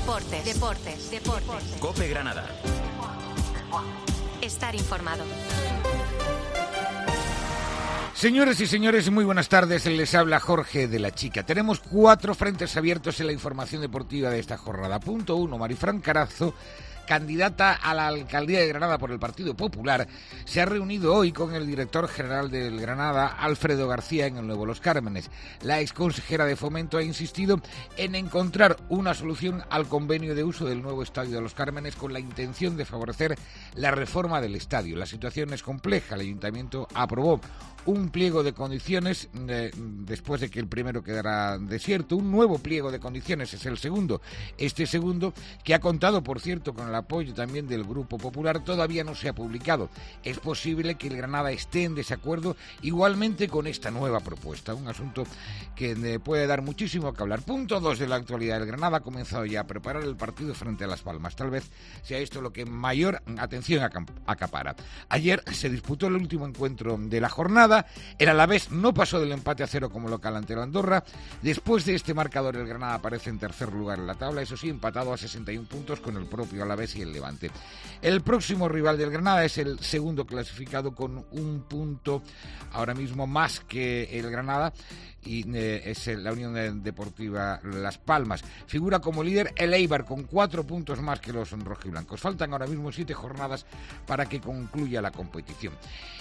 Deportes. COPE Granada. Estar informado. Señoras y señores, muy buenas tardes. Les habla Jorge de la Chica. Tenemos 4 frentes abiertos en la información deportiva de esta jornada. Punto 1. Marifran Carazo, candidata a la alcaldía de Granada por el Partido Popular, se ha reunido hoy con el director general del Granada, Alfredo García, en el Nuevo Los Cármenes. La exconsejera de Fomento ha insistido en encontrar una solución al convenio de uso del nuevo estadio de Los Cármenes con la intención de favorecer la reforma del estadio. La situación es compleja. El Ayuntamiento aprobó un pliego de condiciones después de que el primero quedara desierto. Un nuevo pliego de condiciones es el segundo. Este segundo, que ha contado, por cierto, con el apoyo también del Grupo Popular, todavía no se ha publicado. Es posible que el Granada esté en desacuerdo igualmente con esta nueva propuesta. Un asunto que puede dar muchísimo que hablar. Punto 2 de la actualidad. El Granada ha comenzado ya a preparar el partido frente a Las Palmas. Tal vez sea esto lo que mayor atención acapara. Ayer se disputó el último encuentro de la jornada. El Alavés no pasó del empate a 0 como local ante el Andorra. Después de este marcador, el Granada aparece en tercer lugar en la tabla, eso sí, empatado a 61 puntos con el propio Alavés y el Levante. El próximo rival del Granada es el segundo clasificado con un punto ahora mismo más que el Granada, y es la Unión Deportiva Las Palmas. Figura como líder el Eibar con 4 puntos más que los rojiblancos. Faltan ahora mismo 7 jornadas para que concluya la competición.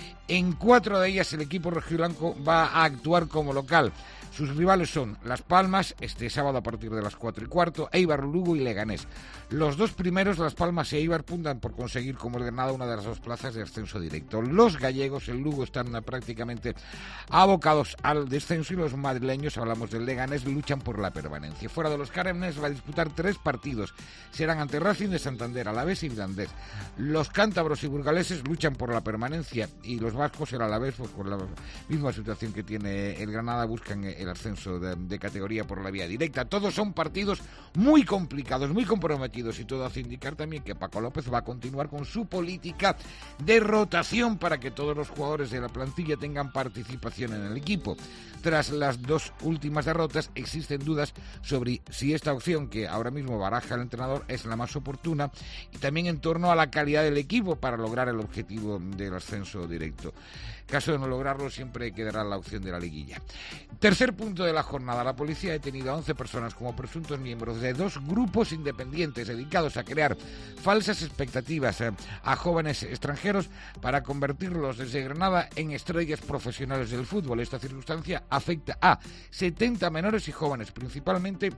En 4 de ellas el equipo rojiblanco va a actuar como local. Sus rivales son Las Palmas, este sábado a partir de las 4:15, Eibar, Lugo y Leganés. Los dos primeros, Las Palmas y Eibar, puntan por conseguir como el Granada una de las 2 plazas de ascenso directo. Los gallegos, el Lugo, están prácticamente abocados al descenso, y los madrileños, hablamos del Leganés, luchan por la permanencia. Fuera de Los Cármenes va a disputar 3 partidos. Serán ante Racing de Santander, Alavés y Mirandés. Los cántabros y burgaleses luchan por la permanencia, y los vascos, el Alavés, pues por la misma situación que tiene el Granada, buscan el ascenso de categoría por la vía directa. Todos son partidos muy complicados, muy comprometidos, y todo hace indicar también que Paco López va a continuar con su política de rotación para que todos los jugadores de la plantilla tengan participación en el equipo. Tras las 2 últimas derrotas, existen dudas sobre si esta opción que ahora mismo baraja el entrenador es la más oportuna, y también en torno a la calidad del equipo para lograr el objetivo del ascenso directo. Caso de no lograrlo, siempre quedará la opción de la liguilla. Tercer punto de la jornada. La policía ha detenido a 11 personas como presuntos miembros de 2 grupos independientes dedicados a crear falsas expectativas a jóvenes extranjeros para convertirlos desde Granada en estrellas profesionales del fútbol. Esta circunstancia afecta a 70 menores y jóvenes, principalmente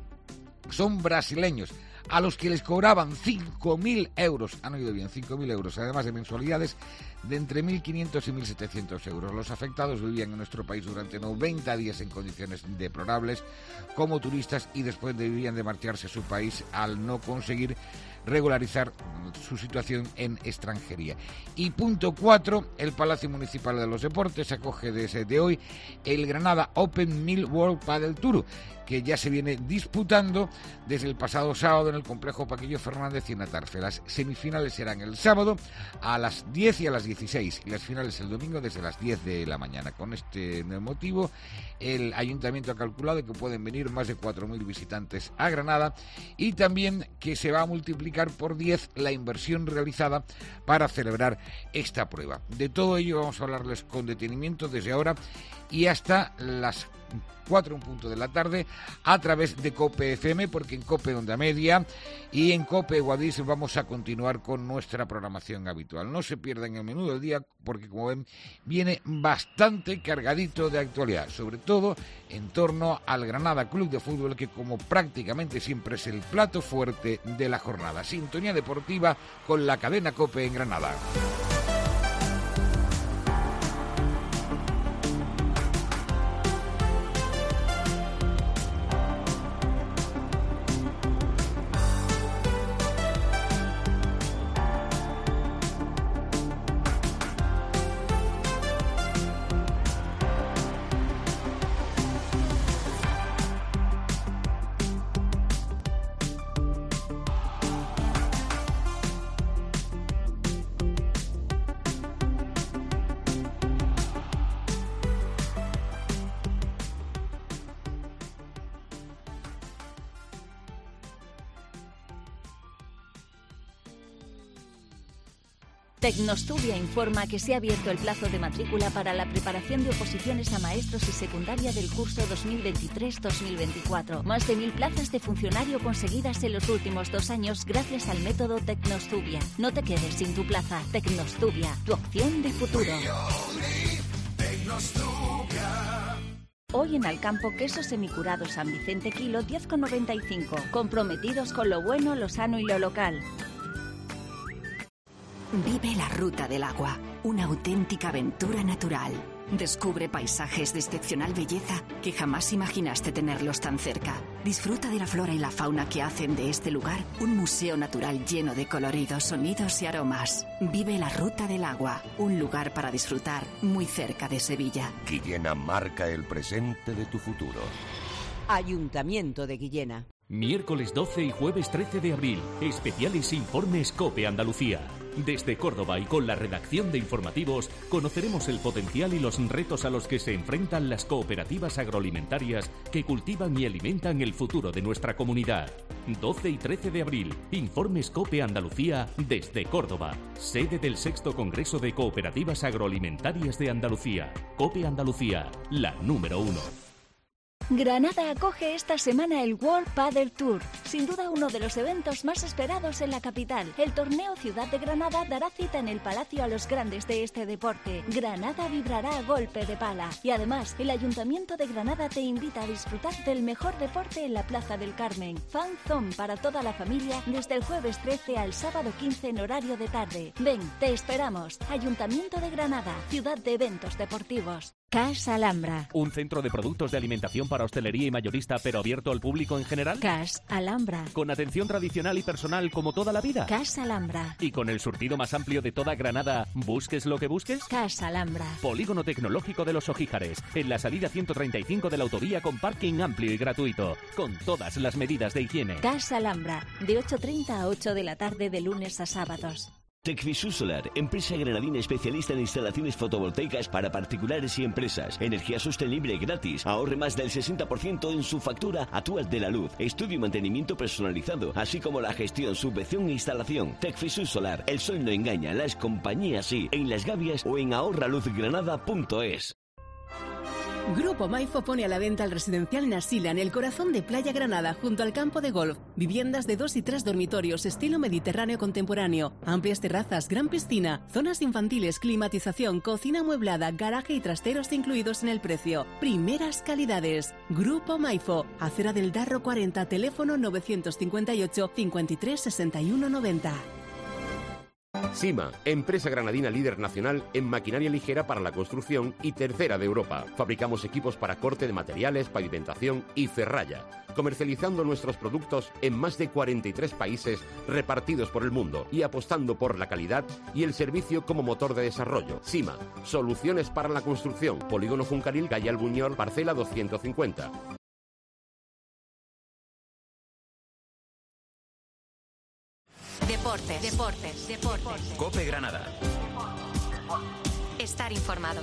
son brasileños, a los que les cobraban 5.000 euros, han oído bien, 5.000 euros, además de mensualidades de entre 1.500 y 1.700 euros. Los afectados vivían en nuestro país durante 90 días en condiciones deplorables como turistas, y después debían de marcharse a su país al no conseguir regularizar su situación en extranjería. Y punto 4, el Palacio Municipal de los Deportes acoge desde hoy el Granada Open Mill World Padel Tour, que ya se viene disputando desde el pasado sábado en el complejo Paquillo Fernández y en Atarfe. Las semifinales serán el sábado a las 10 y a las 16, y las finales el domingo desde las 10 de la mañana. Con este motivo, el Ayuntamiento ha calculado que pueden venir más de 4.000 visitantes a Granada, y también que se va a multiplicar por 10 la inversión realizada para celebrar esta prueba. De todo ello vamos a hablarles con detenimiento desde ahora y hasta las 4:00 de la tarde a través de COPE FM, porque en COPE Onda Media y en COPE Guadix vamos a continuar con nuestra programación habitual. No se pierdan el menú del día, porque como ven viene bastante cargadito de actualidad, sobre todo en torno al Granada Club de Fútbol, que como prácticamente siempre es el plato fuerte de la jornada. Sintonía deportiva con la cadena COPE en Granada. Tecnostubia informa que se ha abierto el plazo de matrícula para la preparación de oposiciones a maestros y secundaria del curso 2023-2024. Más de 1.000 plazas de funcionario conseguidas en los últimos 2 años gracias al método Tecnostubia. No te quedes sin tu plaza. Tecnostubia, tu opción de futuro. Hoy en Alcampo, queso semicurado San Vicente kilo 10,95. Comprometidos con lo bueno, lo sano y lo local. Vive la Ruta del Agua, una auténtica aventura natural. Descubre paisajes de excepcional belleza que jamás imaginaste tenerlos tan cerca. Disfruta de la flora y la fauna que hacen de este lugar un museo natural lleno de coloridos, sonidos y aromas. Vive la Ruta del Agua, un lugar para disfrutar muy cerca de Sevilla. Guillena marca el presente de tu futuro. Ayuntamiento de Guillena. Miércoles 12 y jueves 13 de abril, especiales informes COPE Andalucía. Desde Córdoba y con la redacción de informativos, conoceremos el potencial y los retos a los que se enfrentan las cooperativas agroalimentarias que cultivan y alimentan el futuro de nuestra comunidad. 12 y 13 de abril, informes COPE Andalucía desde Córdoba, sede del 6º Congreso de Cooperativas Agroalimentarias de Andalucía. COPE Andalucía, la número 1. Granada acoge esta semana el World Padel Tour, sin duda uno de los eventos más esperados en la capital. El torneo Ciudad de Granada dará cita en el Palacio a los grandes de este deporte. Granada vibrará a golpe de pala. Y además, el Ayuntamiento de Granada te invita a disfrutar del mejor deporte en la Plaza del Carmen. Fan Zone para toda la familia desde el jueves 13 al sábado 15 en horario de tarde. Ven, te esperamos. Ayuntamiento de Granada, ciudad de eventos deportivos. CAS Alhambra. ¿Un centro de productos de alimentación para hostelería y mayorista, pero abierto al público en general? CAS Alhambra. ¿Con atención tradicional y personal como toda la vida? CAS Alhambra. ¿Y con el surtido más amplio de toda Granada, busques lo que busques? CAS Alhambra. Polígono Tecnológico de los Ojíjares, en la salida 135 de la autovía con parking amplio y gratuito, con todas las medidas de higiene. CAS Alhambra, de 8:30 a 8 de la tarde de lunes a sábados. Tecfisur Solar, empresa granadina especialista en instalaciones fotovoltaicas para particulares y empresas. Energía sostenible gratis. Ahorre más del 60% en su factura actual de la luz. Estudio y mantenimiento personalizado, así como la gestión, subvención e instalación. Tecfisur Solar, el sol no engaña, las compañías sí. En Las Gavias o en ahorraluzgranada.es. Grupo Maifo pone a la venta el residencial Nasila en el corazón de Playa Granada, junto al campo de golf. Viviendas de 2 y 3 dormitorios, estilo mediterráneo contemporáneo. Amplias terrazas, gran piscina, zonas infantiles, climatización, cocina amueblada, garaje y trasteros incluidos en el precio. Primeras calidades. Grupo Maifo, Acera del Darro 40, teléfono 958 53 61 90. Sima, empresa granadina líder nacional en maquinaria ligera para la construcción y tercera de Europa. Fabricamos equipos para corte de materiales, pavimentación y ferralla, comercializando nuestros productos en más de 43 países repartidos por el mundo y apostando por la calidad y el servicio como motor de desarrollo. Sima, soluciones para la construcción. Polígono Juncaril, calle Albuñol, parcela 250. Deportes. COPE Granada. Estar informado.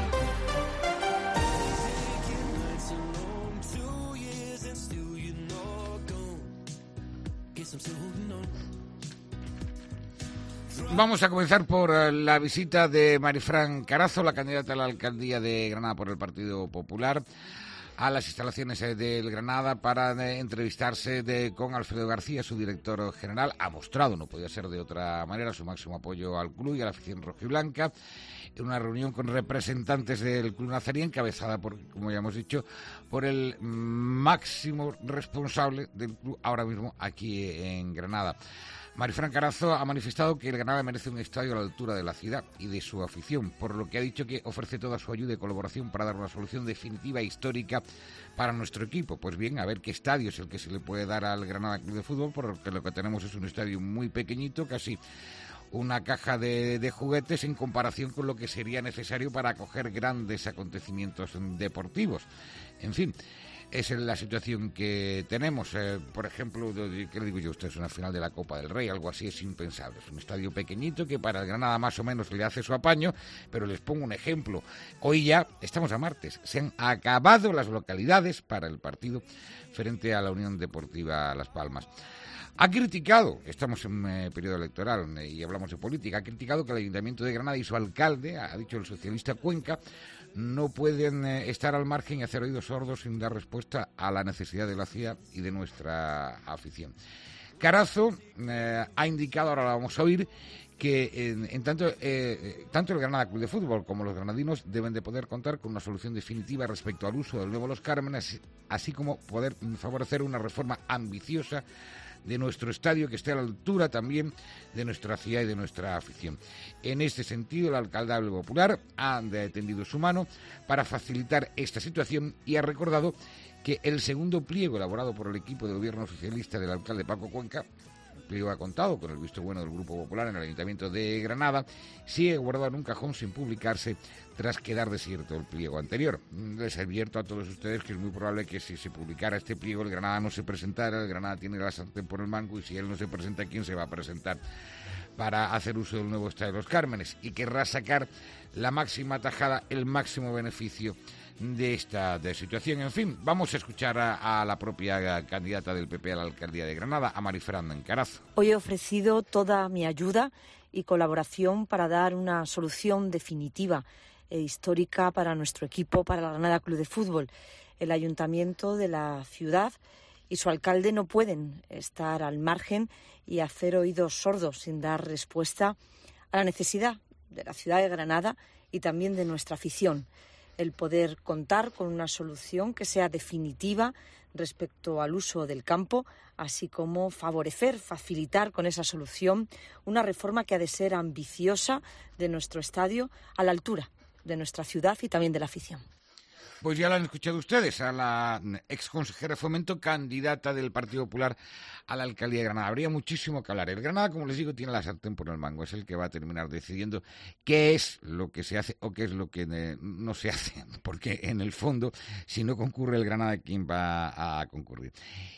Vamos a comenzar por la visita de Marifran Carazo, la candidata a la alcaldía de Granada por el Partido Popular, a las instalaciones del Granada para entrevistarse con Alfredo García, su director general. Ha mostrado, no podía ser de otra manera, su máximo apoyo al club y a la afición rojiblanca, en una reunión con representantes del Club Nazarí, encabezada por, como ya hemos dicho, por el máximo responsable del club ahora mismo aquí en Granada. Marifran Carazo ha manifestado que el Granada merece un estadio a la altura de la ciudad y de su afición, por lo que ha dicho que ofrece toda su ayuda y colaboración para dar una solución definitiva e histórica para nuestro equipo. Pues bien, a ver qué estadio es el que se le puede dar al Granada Club de Fútbol, porque lo que tenemos es un estadio muy pequeñito, casi una caja de juguetes en comparación con lo que sería necesario para acoger grandes acontecimientos deportivos. En fin, es la situación que tenemos. Por ejemplo, ¿qué le digo yo? Usted es una final de la Copa del Rey, algo así es impensable. Es un estadio pequeñito que para el Granada más o menos le hace su apaño, pero les pongo un ejemplo. Hoy ya estamos a martes, se han acabado las localidades para el partido frente a la Unión Deportiva Las Palmas. Ha criticado, estamos en periodo electoral y hablamos de política, ha criticado que el Ayuntamiento de Granada y su alcalde, ha dicho el socialista Cuenca, no pueden estar al margen y hacer oídos sordos sin dar respuesta a la necesidad de la ciudad y de nuestra afición. Carazo ha indicado, ahora la vamos a oír, que tanto el Granada Club de Fútbol como los granadinos deben de poder contar con una solución definitiva respecto al uso del nuevo Los Cármenes, así como poder favorecer una reforma ambiciosa de nuestro estadio que esté a la altura también de nuestra ciudad y de nuestra afición. En este sentido, el alcaldable popular ha tendido su mano para facilitar esta situación y ha recordado que el segundo pliego elaborado por el equipo de gobierno socialista del alcalde Paco Cuenca, el pliego ha contado con el visto bueno del Grupo Popular en el Ayuntamiento de Granada, sigue guardado en un cajón sin publicarse tras quedar desierto el pliego anterior. Les advierto a todos ustedes que es muy probable que si se publicara este pliego el Granada no se presentara, el Granada tiene la sartén por el mango y si él no se presenta, ¿quién se va a presentar para hacer uso del nuevo Estadio de Los Cármenes? Y querrá sacar la máxima tajada, el máximo beneficio de esta situación. En fin, vamos a escuchar a la propia candidata del PP a la alcaldía de Granada, a Marifran Carazo. Hoy he ofrecido toda mi ayuda y colaboración para dar una solución definitiva e histórica para nuestro equipo, para la Granada Club de Fútbol. El ayuntamiento de la ciudad y su alcalde no pueden estar al margen y hacer oídos sordos sin dar respuesta a la necesidad de la ciudad de Granada y también de nuestra afición. El poder contar con una solución que sea definitiva respecto al uso del campo, así como facilitar con esa solución una reforma que ha de ser ambiciosa de nuestro estadio a la altura de nuestra ciudad y también de la afición. Pues ya lo han escuchado ustedes, a la exconsejera de Fomento, candidata del Partido Popular a la alcaldía de Granada. Habría muchísimo que hablar. El Granada, como les digo, tiene la sartén por el mango. Es el que va a terminar decidiendo qué es lo que se hace o qué es lo que no se hace. Porque, en el fondo, si no concurre el Granada, ¿quién va a concurrir?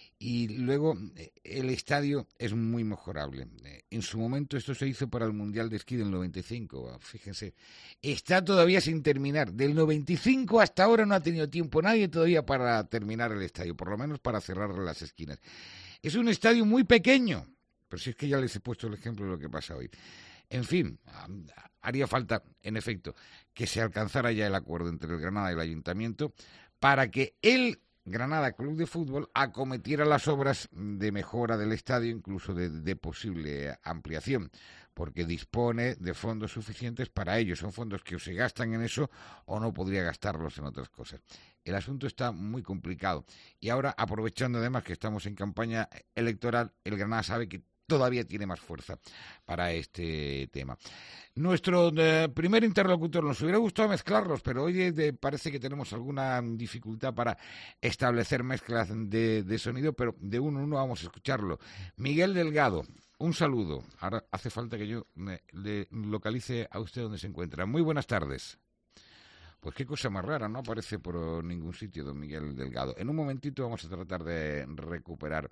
Y luego, el estadio es muy mejorable. En su momento esto se hizo para el Mundial de Esquí del 95. Fíjense, está todavía sin terminar. Del 95 hasta ahora no ha tenido tiempo nadie todavía para terminar el estadio, por lo menos para cerrar las esquinas. Es un estadio muy pequeño, pero si es que ya les he puesto el ejemplo de lo que pasa hoy. En fin, haría falta, en efecto, que se alcanzara ya el acuerdo entre el Granada y el Ayuntamiento para que el Granada Club de Fútbol acometiera las obras de mejora del estadio, incluso de posible ampliación, porque dispone de fondos suficientes para ello. Son fondos que o se gastan en eso o no podría gastarlos en otras cosas. El asunto está muy complicado y ahora, aprovechando además que estamos en campaña electoral, el Granada sabe que todavía tiene más fuerza para este tema. Nuestro primer interlocutor, nos hubiera gustado mezclarlos, pero hoy parece que tenemos alguna dificultad para establecer mezclas de sonido, pero de uno a uno vamos a escucharlo. Miguel Delgado, un saludo. Ahora hace falta que yo le localice a usted donde se encuentra. Muy buenas tardes. Pues qué cosa más rara, no aparece por ningún sitio don Miguel Delgado. En un momentito vamos a tratar de recuperar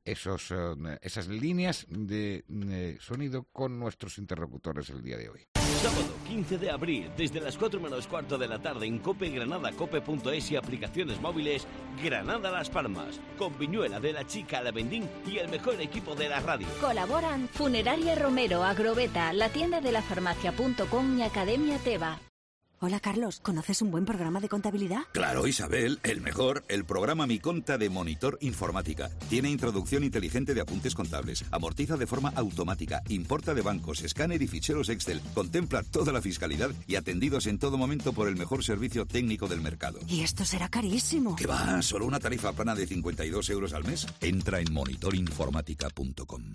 esas líneas de sonido con nuestros interlocutores el día de hoy. Sábado 15 de abril, desde las 4 menos cuarto de la tarde en Cope Granada, cope.es y aplicaciones móviles, Granada Las Palmas, con Viñuela de la Chica Lavendín y el mejor equipo de la radio. Colaboran Funeraria Romero, Agrobeta, la tienda de la farmacia.com y Academia Teva. Hola, Carlos, ¿conoces un buen programa de contabilidad? Claro, Isabel, el mejor, el programa Mi Conta de Monitor Informática. Tiene introducción inteligente de apuntes contables, amortiza de forma automática, importa de bancos, escáner y ficheros Excel, contempla toda la fiscalidad y atendidos en todo momento por el mejor servicio técnico del mercado. ¿Y esto será carísimo? ¿Qué va? Solo una tarifa plana de 52 euros al mes. Entra en monitorinformática.com.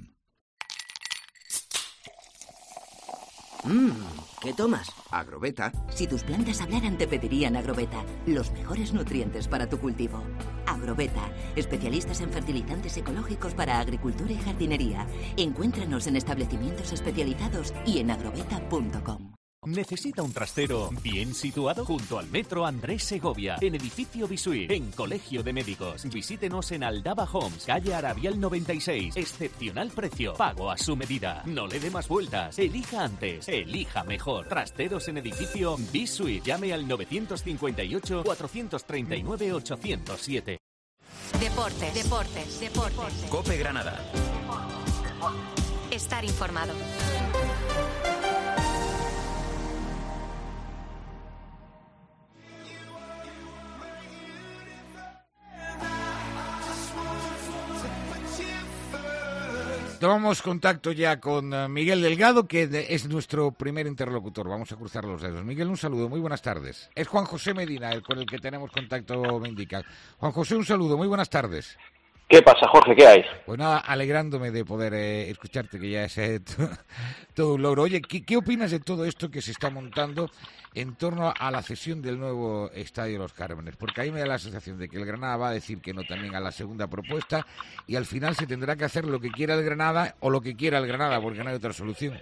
¿Qué tomas? Agrobeta. Si tus plantas hablaran, te pedirían Agrobeta. Los mejores nutrientes para tu cultivo. Agrobeta, especialistas en fertilizantes ecológicos para agricultura y jardinería. Encuéntranos en establecimientos especializados y en agrobeta.com. ¿Necesita un trastero bien situado? Junto al Metro Andrés Segovia, en Edificio Bisuit, en Colegio de Médicos. Visítenos en Aldaba Homes, calle Arabial 96. Excepcional precio, pago a su medida. No le dé más vueltas. Elija antes, elija mejor. Trasteros en Edificio Bisuit. Llame al 958 439 807. Deportes. Cope Granada. Estar informado. Tomamos contacto ya con Miguel Delgado, que es nuestro primer interlocutor. Vamos a cruzar los dedos. Miguel, un saludo, muy buenas tardes. Es Juan José Medina, el con el que tenemos contacto, me indica. Juan José, un saludo, muy buenas tardes. ¿Qué pasa, Jorge? ¿Qué hay? Pues nada, alegrándome de poder escucharte, que ya es todo un logro. Oye, ¿qué opinas de todo esto que se está montando en torno a la cesión del nuevo Estadio Los Cármenes? Porque ahí me da la sensación de que el Granada va a decir que no también a la segunda propuesta y al final se tendrá que hacer lo que quiera el Granada o lo que quiera el Granada, porque no hay otra solución.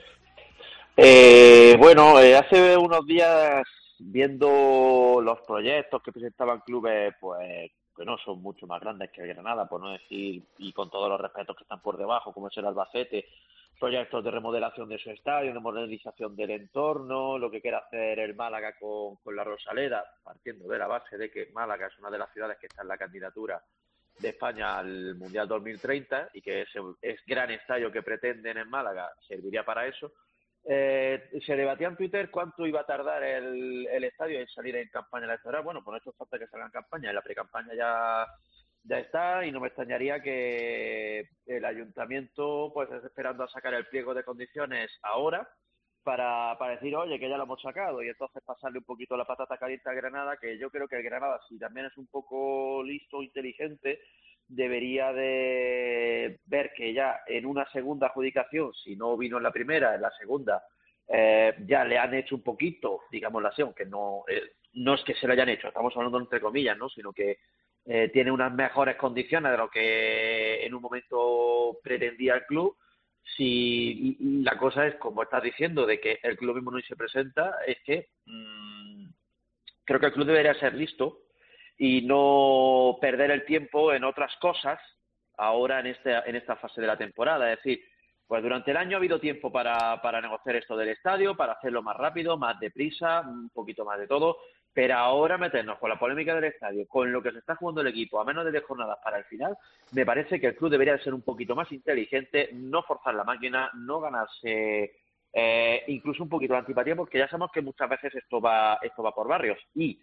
Hace unos días, viendo los proyectos que presentaban clubes, pues que no son mucho más grandes que el Granada, por no decir, y con todos los respetos que están por debajo, como es el Albacete, proyectos de remodelación de su estadio, de modernización del entorno, lo que quiere hacer el Málaga con la Rosaleda, partiendo de la base de que Málaga es una de las ciudades que está en la candidatura de España al Mundial 2030 y que ese gran estadio que pretenden en Málaga serviría para eso. Se debatía en Twitter cuánto iba a tardar el estadio en salir en campaña electoral. Bueno, pues no ha hecho falta que salga en campaña, en la precampaña ya está, y no me extrañaría que el ayuntamiento pues esté esperando a sacar el pliego de condiciones ahora para decir, oye, que ya lo hemos sacado, y entonces pasarle un poquito la patata caliente al Granada, que yo creo que el Granada, si también es un poco listo, inteligente, debería de ver que ya en una segunda adjudicación, si no vino en la primera, en la segunda, ya le han hecho un poquito, digámoslo así, aunque no es que se lo hayan hecho, estamos hablando entre comillas, ¿no? Sino que tiene unas mejores condiciones de lo que en un momento pretendía el club. Si la cosa es, como estás diciendo, de que el club mismo no se presenta, es que creo que el club debería ser listo y no perder el tiempo en otras cosas ahora en esta fase de la temporada. Es decir, pues durante el año ha habido tiempo para negociar esto del estadio, para hacerlo más rápido, más deprisa, un poquito más de todo, pero ahora meternos con la polémica del estadio, con lo que se está jugando el equipo a menos de 10 jornadas para el final, me parece que el club debería ser un poquito más inteligente, no forzar la máquina, no ganarse incluso un poquito de antipatía, porque ya sabemos que muchas veces esto va por barrios, y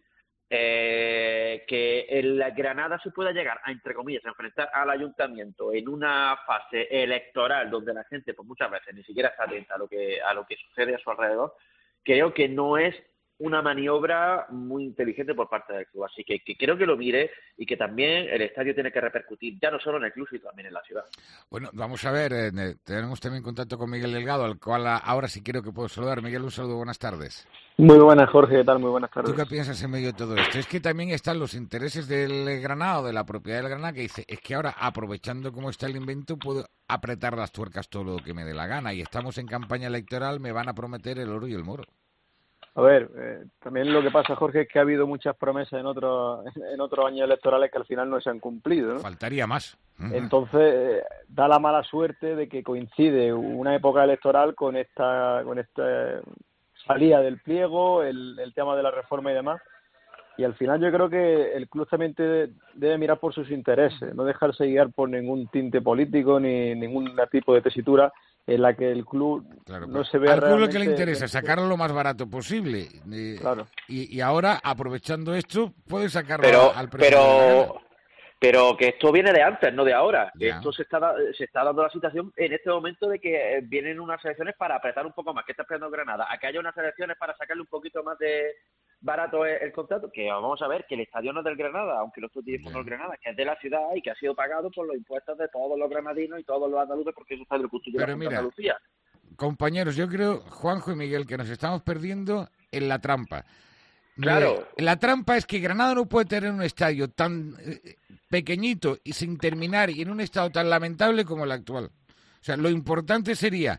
que el Granada se pueda llegar a, entre comillas, a enfrentar al ayuntamiento en una fase electoral donde la gente pues muchas veces ni siquiera está atenta a lo que sucede a su alrededor, creo que no es una maniobra muy inteligente por parte del club, así que creo que lo mire y que también el estadio tiene que repercutir ya no solo en el club, sino también en la ciudad. Bueno, vamos a ver, tenemos también contacto con Miguel Delgado, al cual ahora sí creo que puedo saludar. Miguel, un saludo, buenas tardes. Muy buenas, Jorge, ¿qué tal? Muy buenas tardes. ¿Tú qué piensas en medio de todo esto? Es que también están los intereses del Granada o de la propiedad del Granada, que dice, es que ahora, aprovechando cómo está el invento, puedo apretar las tuercas todo lo que me dé la gana, y estamos en campaña electoral, me van a prometer el oro y el moro. A ver, también lo que pasa, Jorge, es que ha habido muchas promesas en otros años electorales que al final no se han cumplido, ¿no? Faltaría más. Entonces, da la mala suerte de que coincide una época electoral con esta salida del pliego, el tema de la reforma y demás. Y al final yo creo que el club también debe mirar por sus intereses, no dejarse guiar por ningún tinte político ni ningún tipo de tesitura en la que el club no se vea realmente... Al club lo que le interesa es sacarlo lo más barato posible. Claro. Y ahora, aprovechando esto, puede sacarlo al precio. Pero que esto viene de antes, no de ahora. Esto se está dando la situación en este momento de que vienen unas elecciones para apretar un poco más. ¿Qué está esperando Granada? A que haya unas elecciones para sacarle un poquito más de barato el contrato, que vamos a ver que el estadio no es del Granada, aunque lo estoy diciendo el Granada, que es de la ciudad y que ha sido pagado por los impuestos de todos los granadinos y todos los andaluces, porque eso está del custodio de la Andalucía. Compañeros, yo creo, Juanjo y Miguel, que nos estamos perdiendo en la trampa. Claro. La trampa es que Granada no puede tener un estadio tan pequeñito y sin terminar y en un estado tan lamentable como el actual. O sea, lo importante sería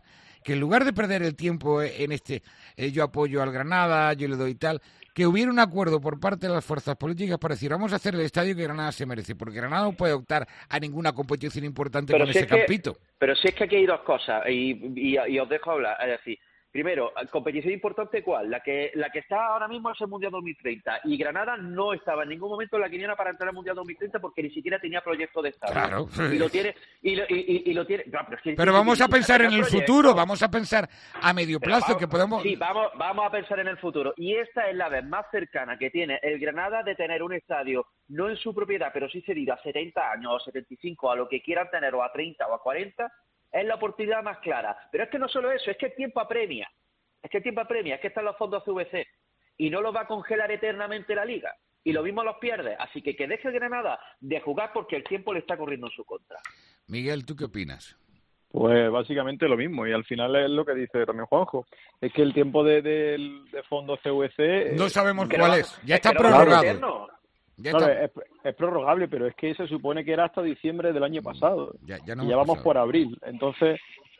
que en lugar de perder el tiempo en yo apoyo al Granada, yo le doy tal, que hubiera un acuerdo por parte de las fuerzas políticas para decir, vamos a hacer el estadio que Granada se merece, porque Granada no puede optar a ninguna competición importante con ese campito. Pero si es que aquí hay dos cosas, y os dejo hablar, es decir, primero, competición importante, ¿cuál? La que está ahora mismo es el Mundial 2030, y Granada no estaba en ningún momento en la quiniela para entrar al Mundial 2030 porque ni siquiera tenía proyecto de estadio. Claro. Y lo tiene. No, pero vamos a pensar en el futuro, vamos a pensar a medio plazo que podemos. Sí, vamos a pensar en el futuro. Y esta es la vez más cercana que tiene el Granada de tener un estadio, no en su propiedad, pero sí cedido a 70 años o 75, a lo que quieran tener, o a 30 o a 40. Es la oportunidad más clara. Pero es que no solo eso, es que el tiempo apremia. Es que están los fondos CVC y no los va a congelar eternamente la Liga. Y lo mismo los pierde. Así que deje el Granada de jugar porque el tiempo le está corriendo en su contra. Miguel, ¿tú qué opinas? Pues básicamente lo mismo, y al final es lo que dice también Juanjo. Es que el tiempo de fondos CVC... No sabemos cuál es. Ya está prorrogado. Claro, es prorrogable, pero es que se supone que era hasta diciembre del año pasado. Ya vamos por abril. Entonces,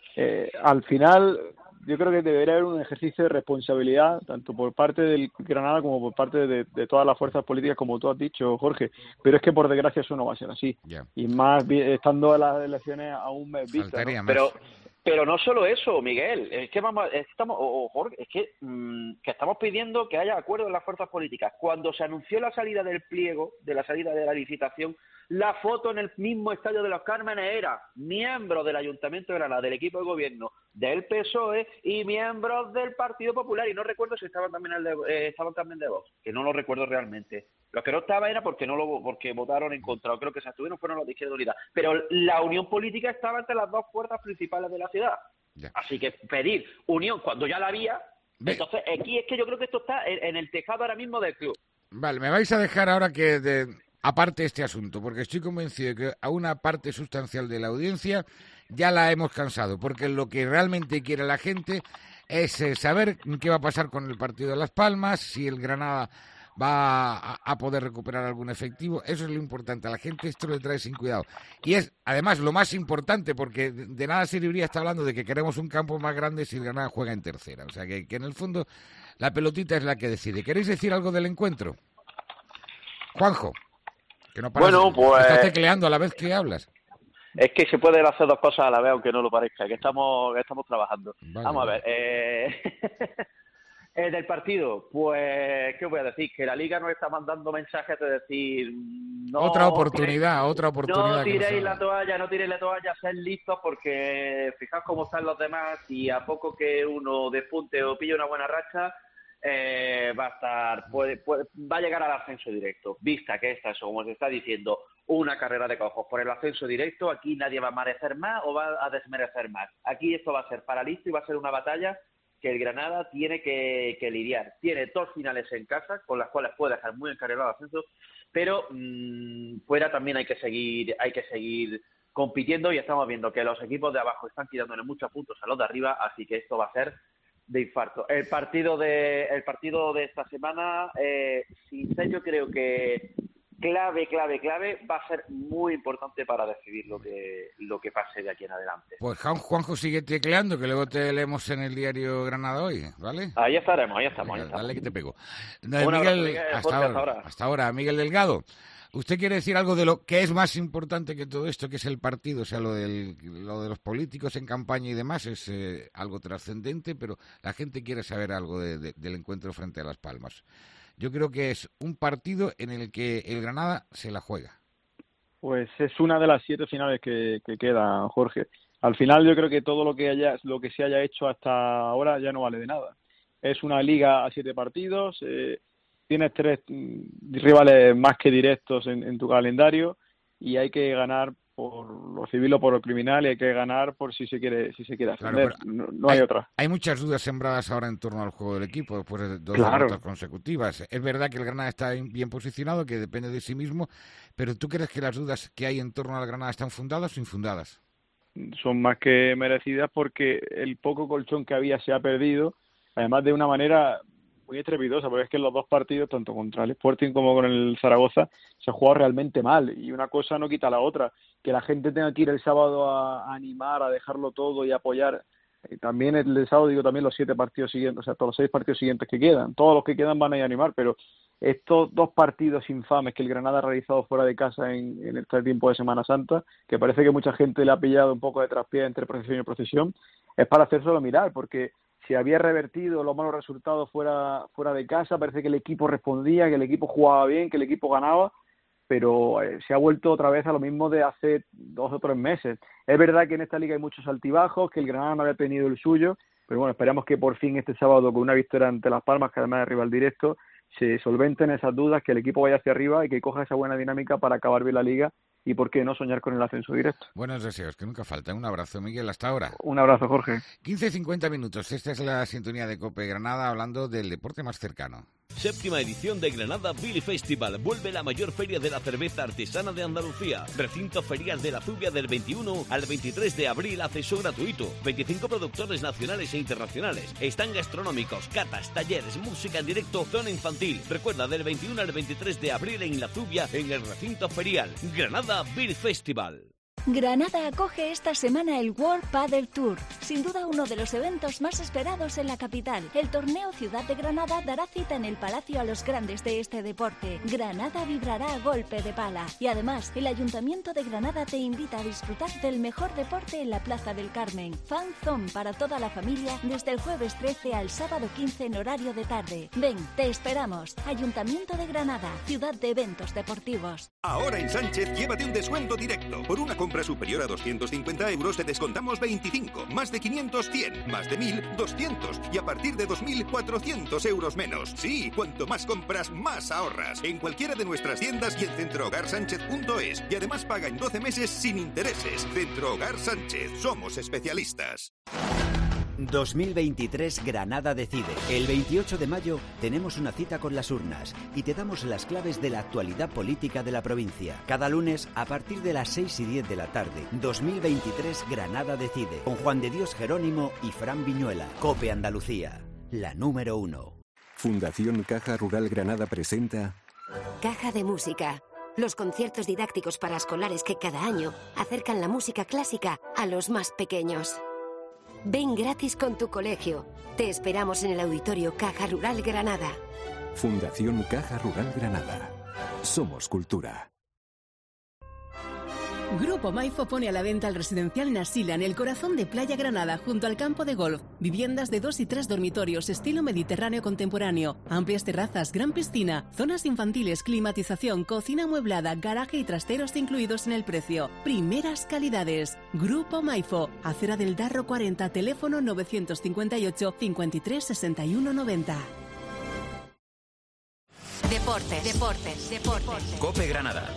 al final, yo creo que debería haber un ejercicio de responsabilidad, tanto por parte del Granada como por parte de todas las fuerzas políticas, como tú has dicho, Jorge. Pero es que, por desgracia, eso no va a ser así. Y más estando las elecciones a un mes vista, ¿no? Pero no solo eso, Miguel, es que Jorge, es que estamos pidiendo que haya acuerdo en las fuerzas políticas. Cuando se anunció la salida del pliego, de la salida de la licitación, la foto en el mismo Estadio de los Cármenes era miembros del Ayuntamiento de Granada, del equipo de gobierno del PSOE y miembros del Partido Popular, y no recuerdo si estaban también de Vox, que no lo recuerdo realmente. Los que no estaban era porque votaron en contra, o creo que se abstuvieron fueron los de Izquierda Unida. Pero la unión política estaba entre las dos fuerzas principales de la ciudad. Así que pedir unión cuando ya la había. Entonces, aquí es que yo creo que esto está en el tejado ahora mismo del club. Vale, me vais a dejar ahora aparte este asunto, porque estoy convencido de que a una parte sustancial de la audiencia ya la hemos cansado, porque lo que realmente quiere la gente es saber qué va a pasar con el partido de Las Palmas, si el Granada va a poder recuperar algún efectivo. Eso es lo importante. A la gente esto le trae sin cuidado. Y es, además, lo más importante, porque de nada serviría estar hablando de que queremos un campo más grande si el Granada juega en tercera. O sea, que en el fondo la pelotita es la que decide. ¿Queréis decir algo del encuentro? Juanjo, que no paras, estás tecleando a la vez que hablas. Es que se pueden hacer dos cosas a la vez, aunque no lo parezca, que estamos trabajando. Vale, vamos a ver. Del partido, pues, ¿qué voy a decir? Que la Liga nos está mandando mensajes de decir... Otra oportunidad. No tiréis la toalla, sed listos porque fijaos cómo están los demás y a poco que uno despunte o pille una buena racha, va a llegar al ascenso directo. Vista que esta es, como se está diciendo, una carrera de cojos. Por el ascenso directo, aquí nadie va a merecer más o va a desmerecer más. Aquí esto va a ser para listo y va a ser una batalla que el Granada tiene que lidiar. Tiene 2 finales en casa, con las cuales puede dejar muy encarrilado el ascenso, pero fuera también hay que seguir compitiendo, y estamos viendo que los equipos de abajo están quitándole muchos puntos a los de arriba, así que esto va a ser de infarto. El partido de esta semana, sin ser, yo creo que clave va a ser muy importante para decidir lo que pase de aquí en adelante. Pues Juanjo sigue tecleando, que luego te leemos en el diario Granada Hoy, ¿vale? Ahí estamos. Dale que te pego. Miguel, hasta ahora, Miguel Delgado. ¿Usted quiere decir algo de lo que es más importante que todo esto, que es el partido? O sea, lo de los políticos en campaña y demás es algo trascendente, pero la gente quiere saber algo del encuentro frente a Las Palmas. Yo creo que es un partido en el que el Granada se la juega. Pues es una de las 7 finales que quedan, Jorge. Al final yo creo que todo lo que se haya hecho hasta ahora ya no vale de nada. Es una liga a 7 partidos, tienes 3 rivales más que directos en tu calendario, y hay que ganar por lo civil o por lo criminal, y hay que ganar por si se quiere ascender. Claro, no hay otra. Hay muchas dudas sembradas ahora en torno al juego del equipo después de 2 derrotas consecutivas. Es verdad que el Granada está bien posicionado, que depende de sí mismo, pero ¿tú crees que las dudas que hay en torno al Granada están fundadas o infundadas? Son más que merecidas, porque el poco colchón que había se ha perdido, además de una manera muy estrepitosa, porque es que en los 2 partidos, tanto contra el Sporting como con el Zaragoza, se ha jugado realmente mal, y una cosa no quita la otra. Que la gente tenga que ir el sábado a animar, a dejarlo todo y apoyar también el sábado digo también los 7 partidos siguientes, o sea, todos los 6 partidos siguientes que quedan, todos los que quedan van a ir a animar, pero estos 2 partidos infames que el Granada ha realizado fuera de casa en este tiempo de Semana Santa, que parece que mucha gente le ha pillado un poco de traspié entre procesión y procesión, es para hacérselo mirar, porque si había revertido los malos resultados fuera de casa, parece que el equipo respondía, que el equipo jugaba bien, que el equipo ganaba, pero se ha vuelto otra vez a lo mismo de hace 2 o 3 meses. Es verdad que en esta liga hay muchos altibajos, que el Granada no había tenido el suyo, pero bueno, esperamos que por fin este sábado, con una victoria ante Las Palmas, que además es rival directo, se solventen esas dudas, que el equipo vaya hacia arriba y que coja esa buena dinámica para acabar bien la liga y por qué no soñar con el ascenso directo. Buenos deseos, que nunca falta. Un abrazo, Miguel, hasta ahora. Un abrazo, Jorge. 15:50 minutos. Esta es la sintonía de COPE Granada, hablando del deporte más cercano. 7ª edición de Granada Beer Festival. Vuelve la mayor feria de la cerveza artesana de Andalucía. Recinto Ferial de la Zubia del 21 al 23 de abril, acceso gratuito. 25 productores nacionales e internacionales. Están gastronómicos, catas, talleres, música en directo, zona infantil. Recuerda, del 21 al 23 de abril en la Zubia, en el Recinto Ferial. Granada Beer Festival. Granada acoge esta semana el World Padel Tour, sin duda uno de los eventos más esperados en la capital. El torneo Ciudad de Granada dará cita en el Palacio a los grandes de este deporte. Granada vibrará a golpe de pala. Y además, el Ayuntamiento de Granada te invita a disfrutar del mejor deporte en la Plaza del Carmen. Fan Zone para toda la familia desde el jueves 13 al sábado 15 en horario de tarde. Ven, te esperamos. Ayuntamiento de Granada, ciudad de eventos deportivos. Ahora en Sánchez, llévate un descuento directo. Por una compra superior a 250 euros te descontamos 25, más de 500, 100, más de 1000, 200 y a partir de 2000, 400 euros menos. Sí, cuanto más compras, más ahorras. En cualquiera de nuestras tiendas y en centrohogarsánchez.es. Y además paga en 12 meses sin intereses. Centro Hogar Sánchez, somos especialistas. 2023 Granada decide. El 28 de mayo tenemos una cita con las urnas y te damos las claves de la actualidad política de la provincia. Cada lunes a partir de las 6:10 de la tarde. 2023 Granada decide. Con Juan de Dios Jerónimo y Fran Viñuela. COPE Andalucía, la número 1. Fundación Caja Rural Granada presenta Caja de Música. Los conciertos didácticos para escolares que cada año acercan la música clásica a los más pequeños. Ven gratis con tu colegio. Te esperamos en el Auditorio Caja Rural Granada. Fundación Caja Rural Granada. Somos cultura. Grupo Maifo pone a la venta el residencial Nasila en el corazón de Playa Granada, junto al campo de golf. Viviendas de 2 y 3 dormitorios, estilo mediterráneo contemporáneo. Amplias terrazas, gran piscina, zonas infantiles, climatización, cocina amueblada, garaje y trasteros incluidos en el precio. Primeras calidades. Grupo Maifo, Acera del Darro 40, teléfono 958 53 61 90. Deportes. COPE Granada.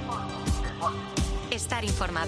Estar informado.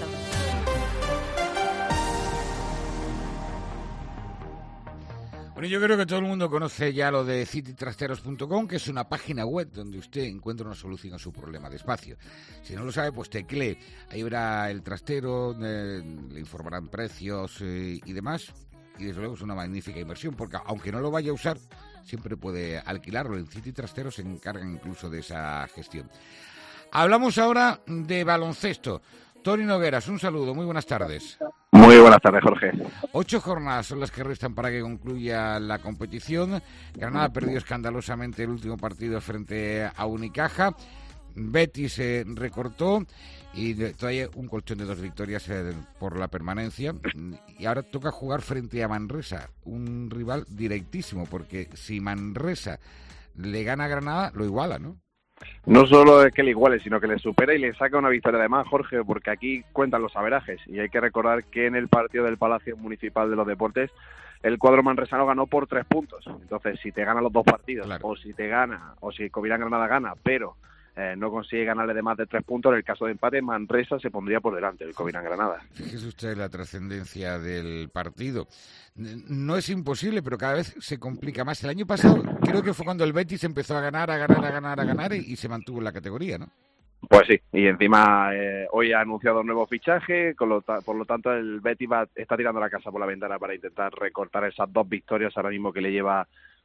Bueno, yo creo que todo el mundo conoce ya lo de citytrasteros.com, que es una página web donde usted encuentra una solución a su problema de espacio. Si no lo sabe, pues teclee. Ahí verá el trastero, le informarán precios y demás. Y desde luego es una magnífica inversión, porque aunque no lo vaya a usar, siempre puede alquilarlo. En City Trasteros se encargan incluso de esa gestión. Hablamos ahora de baloncesto. Tony Nogueras, un saludo, muy buenas tardes. Muy buenas tardes, Jorge. 8 jornadas son las que restan para que concluya la competición. Granada perdió escandalosamente el último partido frente a Unicaja. Betis se recortó y todavía un colchón de 2 victorias por la permanencia. Y ahora toca jugar frente a Manresa, un rival directísimo, porque si Manresa le gana a Granada, lo iguala, ¿no? No solo es que le iguale, sino que le supera y le saca una victoria de más, Jorge, porque aquí cuentan los averajes. Y hay que recordar que en el partido del Palacio Municipal de los Deportes, el cuadro manresano ganó por 3 puntos. Entonces, si te gana los 2 partidos, claro, o si te gana, o si Covirán Granada gana, pero no consigue ganarle de más de 3 puntos, en el caso de empate, Manresa se pondría por delante del Covirán Granada. Fíjese usted la trascendencia del partido. No es imposible, pero cada vez se complica más. El año pasado creo que fue cuando el Betis empezó a ganar y se mantuvo en la categoría, ¿no? Pues sí, y encima hoy ha anunciado un nuevo fichaje, por lo tanto el Betis está tirando la casa por la ventana para intentar recortar esas 2 victorias ahora mismo que le lleva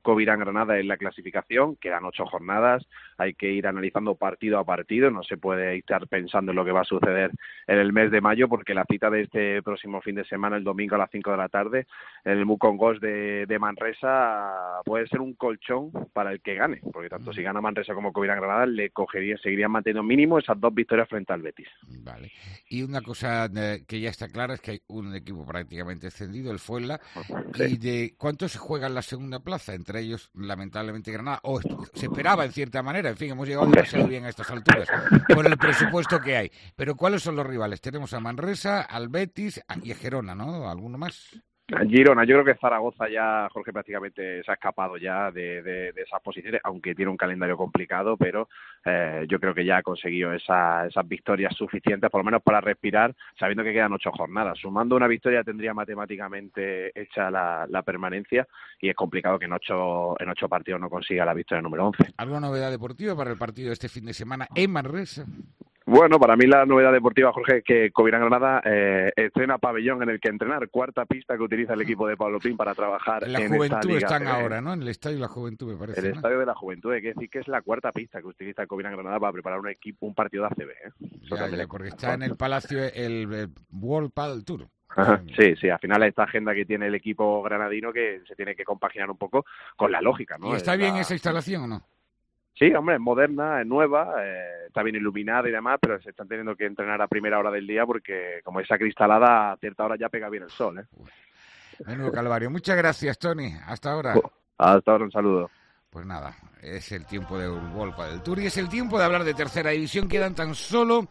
Covirán-Granada en la clasificación. Quedan 8 jornadas, hay que ir analizando partido a partido, no se puede estar pensando en lo que va a suceder en el mes de mayo, porque la cita de este próximo fin de semana, el domingo a las 5 de la tarde, en el Mukongos de Manresa, puede ser un colchón para el que gane, porque tanto si gana Manresa como Covirán-Granada seguirían manteniendo mínimo esas 2 victorias frente al Betis. Vale. Y una cosa que ya está clara es que hay un equipo prácticamente descendido, el Fuenla, sí. ¿Y de cuánto se juega en la segunda plaza? Entre ellos, lamentablemente, Granada, o se esperaba en cierta manera, en fin, hemos llegado demasiado bien a estas alturas, por el presupuesto que hay. Pero ¿cuáles son los rivales? Tenemos a Manresa, al Betis y a Gerona, ¿no? ¿Alguno más? Girona, yo creo que Zaragoza ya, Jorge, prácticamente se ha escapado ya de esas posiciones, aunque tiene un calendario complicado, pero yo creo que ya ha conseguido esas victorias suficientes, por lo menos para respirar, sabiendo que quedan 8 jornadas. Sumando una victoria tendría matemáticamente hecha la permanencia, y es complicado que en 8 partidos no consiga la victoria número 11. ¿Alguna novedad deportiva para el partido de este fin de semana en Manresa? Bueno, para mí la novedad deportiva, Jorge, es que Covirán-Granada estrena pabellón en el que entrenar, 4ª pista que utiliza el equipo de Pablo Pín para trabajar en la Juventud. Esta están ahora, ¿no? En el Estadio de la Juventud, me parece. El Estadio de la Juventud, hay que decir que es la 4ª pista que utiliza Covirán-Granada para preparar un partido de ACB, Ya, porque está en el Palacio el World Padel Tour. Ajá, sí, al final esta agenda que tiene el equipo granadino que se tiene que compaginar un poco con la lógica, ¿no? ¿Y está bien esa instalación o no? Sí, hombre, es moderna, es nueva, está bien iluminada y demás, pero se están teniendo que entrenar a primera hora del día porque como es acristalada, a cierta hora ya pega bien el sol, ¿eh? Menudo calvario. Muchas gracias, Tony. Hasta ahora. Hasta ahora, un saludo. Pues nada, es el tiempo del World Padel Tour y es el tiempo de hablar de tercera división. Quedan tan solo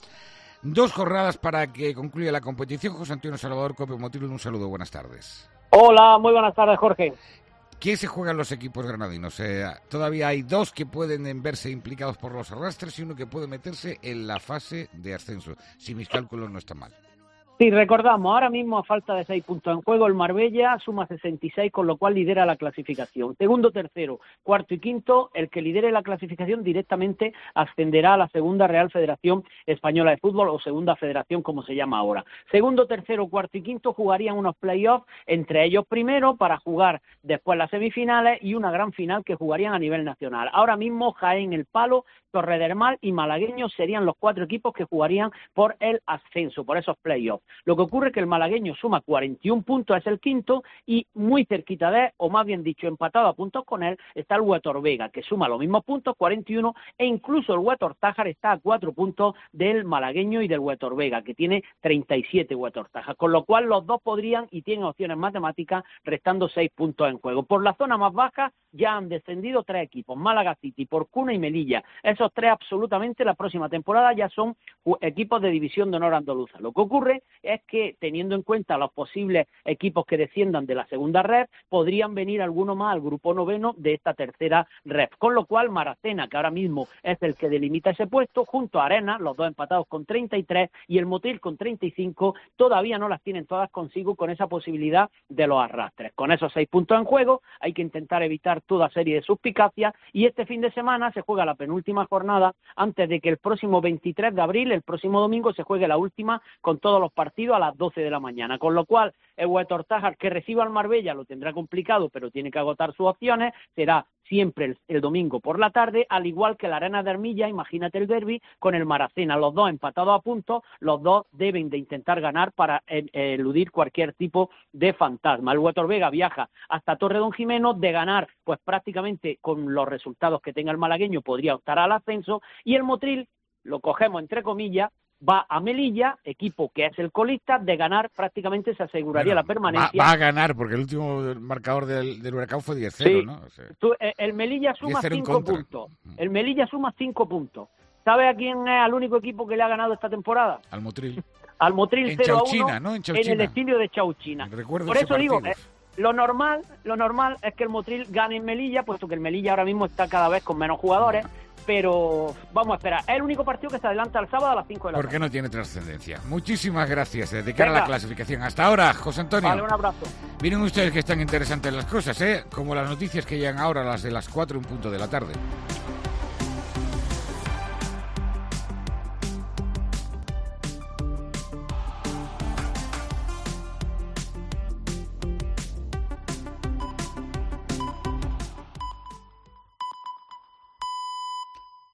2 jornadas para que concluya la competición. José Antonio Salvador, Cope Motril, un saludo, buenas tardes. Hola, muy buenas tardes, Jorge. ¿Qué se juegan los equipos granadinos? Todavía hay 2 que pueden verse implicados por los arrastres y uno que puede meterse en la fase de ascenso, si mis cálculos no están mal. Sí, recordamos, ahora mismo a falta de 6 puntos en juego, el Marbella suma 66, con lo cual lidera la clasificación. Segundo, tercero, cuarto y quinto, el que lidere la clasificación directamente ascenderá a la segunda Real Federación Española de Fútbol, o segunda federación como se llama ahora. Segundo, tercero, cuarto y quinto jugarían unos playoffs entre ellos primero para jugar después las semifinales y una gran final que jugarían a nivel nacional. Ahora mismo Jaén, El Palo, Torredemar y Malagueño serían los 4 equipos que jugarían por el ascenso, por esos playoffs. Lo que ocurre es que el malagueño suma 41 puntos, es el quinto, y muy cerquita de él, o más bien dicho, empatado a puntos con él, está el Huetor Vega, que suma los mismos puntos, 41, e incluso el Huetor Tájar está a 4 puntos del malagueño y del Huetor Vega, que tiene 37 Huetor Tájar, con lo cual los dos podrían y tienen opciones matemáticas, restando 6 puntos en juego. Por la zona más baja ya han descendido 3 equipos, Málaga City, Porcuna y Melilla. Esos 3 absolutamente la próxima temporada ya son equipos de división de honor andaluza. Lo que ocurre es que, teniendo en cuenta los posibles equipos que desciendan de la segunda red, podrían venir alguno más al grupo noveno de esta tercera red, con lo cual Maracena, que ahora mismo es el que delimita ese puesto, junto a Arenas, los dos empatados con 33, y el Motril con 35, todavía no las tienen todas consigo con esa posibilidad de los arrastres. Con esos 6 puntos en juego hay que intentar evitar toda serie de suspicacias, y este fin de semana se juega la penúltima jornada antes de que el próximo 23 de abril, el próximo domingo, se juegue la última con todos los partidos a las 12 de la mañana, con lo cual el Huetor Tájar, que reciba al Marbella, lo tendrá complicado, pero tiene que agotar sus opciones, será siempre el domingo por la tarde, al igual que la Arena de Armilla, imagínate el derbi, con el Maracena, los dos empatados a puntos, los dos deben de intentar ganar para eludir cualquier tipo de fantasma. El Huetor Vega viaja hasta Torredonjimeno, de ganar, pues prácticamente con los resultados que tenga el malagueño podría optar al ascenso, y el Motril, lo cogemos entre comillas, va a Melilla, equipo que es el colista, de ganar prácticamente se aseguraría la permanencia. Va a ganar, porque el último marcador del Huracán fue 10-0, sí, ¿no? O sea, el Melilla suma 5 puntos. El Melilla suma 5 puntos. ¿Sabe a quién es el único equipo que le ha ganado esta temporada? Al Motril. Al Motril 0-1, ¿no? en el estilo de Chauchina. Por eso digo, lo normal es que el Motril gane en Melilla, puesto que el Melilla ahora mismo está cada vez con menos jugadores. Pero vamos a esperar. Es el único partido que se adelanta el sábado a las 5 de la tarde. Porque no tiene trascendencia. Muchísimas gracias. De cara a la clasificación. Hasta ahora, José Antonio. Vale, un abrazo. Miren ustedes que están interesantes las cosas, como las noticias que llegan ahora, las de las 4 en punto de la tarde.